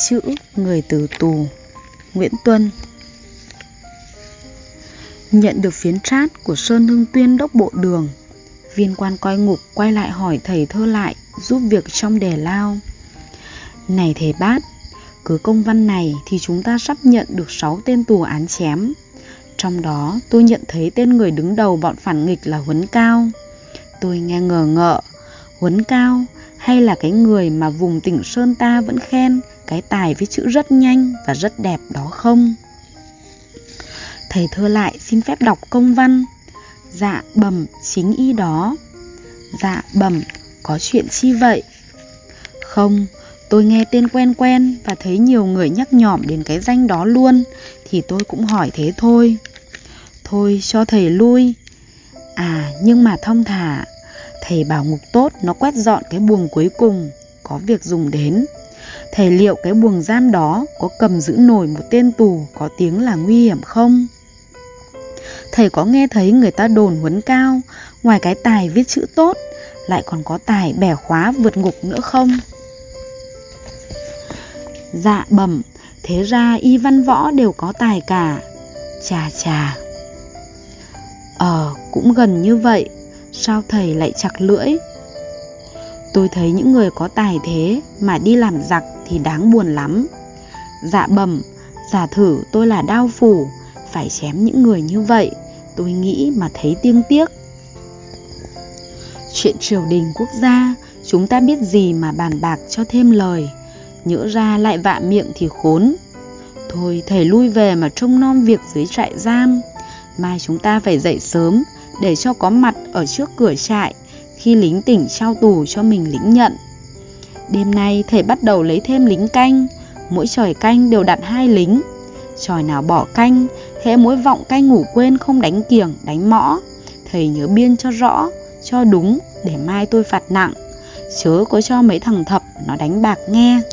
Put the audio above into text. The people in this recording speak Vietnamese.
chữ người từ tù. Nguyễn Tuân. Nhận được phiến trát của Sơn Hưng Tuyên đốc bộ đường, viên quan coi ngục quay lại hỏi thầy Thơ Lại giúp việc trong đề lao. Này thầy Bát, cứ công văn này thì chúng ta sắp nhận được 6 tên tù án chém. Trong đó tôi nhận thấy tên người đứng đầu bọn phản nghịch là Huấn Cao. Tôi nghe ngờ ngợ, Huấn Cao hay là cái người mà vùng tỉnh Sơn ta vẫn khen cái tài viết chữ rất nhanh và rất đẹp đó không? Thầy Thơ Lại xin phép đọc công văn. Dạ bẩm chính y đó. Dạ bẩm, có chuyện chi vậy? Không, tôi nghe tên quen quen và thấy nhiều người nhắc nhỏm đến cái danh đó luôn, thì tôi cũng hỏi thế thôi. Thôi cho thầy lui. À nhưng mà thong thả, thầy bảo ngục tốt nó quét dọn cái buồng cuối cùng, có việc dùng đến. Thầy liệu cái buồng giam đó có cầm giữ nổi một tên tù có tiếng là nguy hiểm không? Thầy có nghe thấy người ta đồn Huấn Cao ngoài cái tài viết chữ tốt lại còn có tài bẻ khóa vượt ngục nữa không? Dạ bẩm, thế ra y văn võ đều có tài cả. Chà chà. Cũng gần như vậy, sao thầy lại chặt lưỡi? Tôi thấy những người có tài thế mà đi làm giặc thì đáng buồn lắm. Dạ bẩm, giả thử tôi là đao phủ, phải chém những người như vậy, tôi nghĩ mà thấy tiếc tiếc. Chuyện triều đình quốc gia, chúng ta biết gì mà bàn bạc cho thêm lời, nhỡ ra lại vạ miệng thì khốn. Thôi thầy lui về mà trông nom việc dưới trại giam. Mai chúng ta phải dậy sớm để cho có mặt ở trước cửa trại khi lính tỉnh trao tù cho mình lính nhận. Đêm nay thầy bắt đầu lấy thêm lính canh, mỗi chòi canh đều đặt 2 lính. Chòi nào bỏ canh, hễ mỗi vọng canh ngủ quên không đánh kiểng, đánh mõ, thầy nhớ biên cho rõ, cho đúng để mai tôi phạt nặng, chớ có cho mấy thằng thập nó đánh bạc nghe.